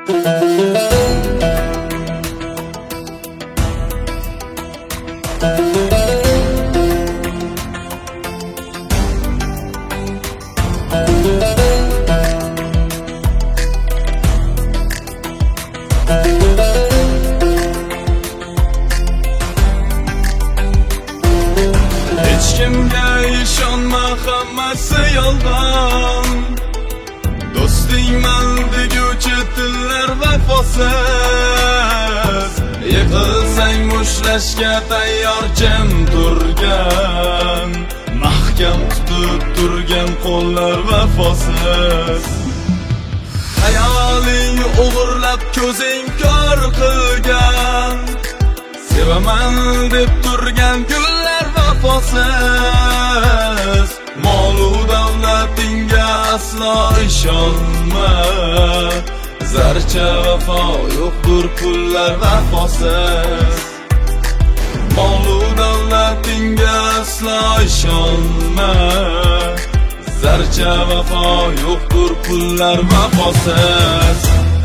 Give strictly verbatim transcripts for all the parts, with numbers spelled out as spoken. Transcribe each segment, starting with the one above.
Hech kimga ishonma, hammasi yolg'on. Do'stingman deguvchi tillar vafosiz. Yiqilsang mushlashga tayyor jim turgan, mahkam tutib turgan qo'llar vafosiz. Hayoling o'g'irlab ko'zing ko'r qilgan, sevaman deb turgan gullar vafosiz. Mol-u davlatingga aslo ishonma, zarcha vafo yo'qdir pullar vafosiz. Mol-u davlatingga aslo ishonma, zarcha vafo yo'qdir pullar vafosiz.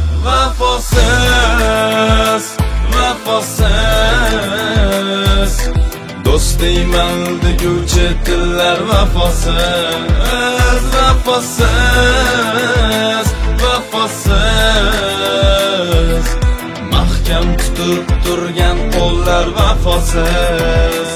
Vafosiz, vafosiz. Do'stingman deguvchi tillar vafosiz. Vafosiz, vafosiz. Mahkam tutib turgan qo'llar vafosiz.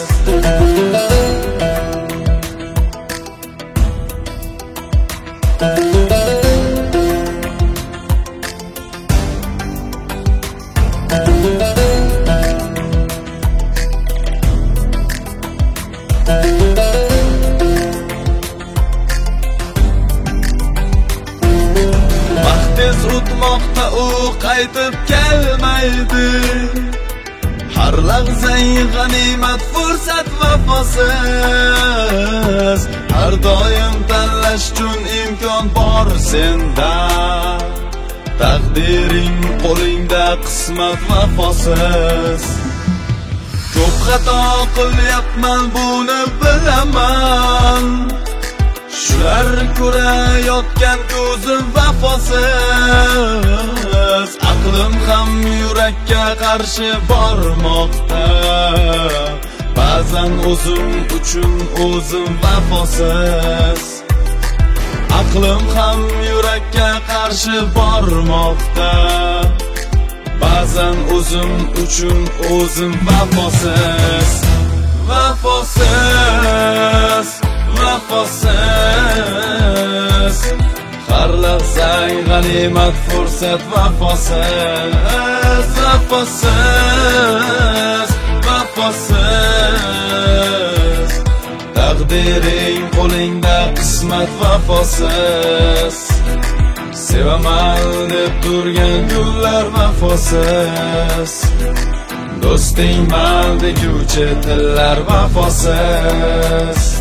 Tez o'tmoqda u qaytib kelmaydi. Har lahzang g'animat, fursat vafosiz. Har doim tanlash uchun imkon bor senda. Taqdiring qo'lingda, qismat vafosiz. Ko'p xato qilyapman, buni bilaman. Shular ko'rayotgan ko'zim vafosiz. Aqlim ham yurakka qarshi bormoqda. Ba'zan o'zim uchun o'zim vafosiz. Aqlim ham yurakka qarshi bormoqda. Ba'zan o'zim uchun o'zim vafosiz. Vafosiz, vafosiz. Har lahzang g'animat, fursat vafosiz. Vafosiz, vafosiz. Taqdiring qo'lingda, qismat vafosiz. Sevaman deb turgan gullar vafosiz. Do'stingman deguvchi tillar vafosiz.